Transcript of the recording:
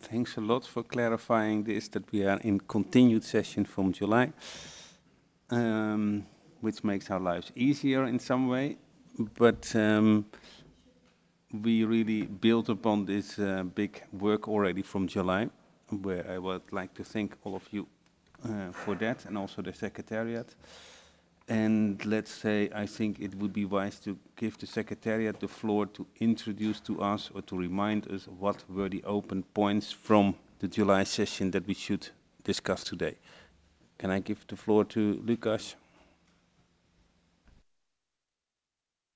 Thanks a lot for clarifying this, that we are in continued session from July, which makes our lives easier in some way. But we really built upon this big work already from July, where I would like to thank all of you for that, and also the Secretariat. And let's say, I think it would be wise to give the Secretariat the floor to introduce to us or to remind us what were the open points from the July session that we should discuss today. Can I give the floor to Lucas?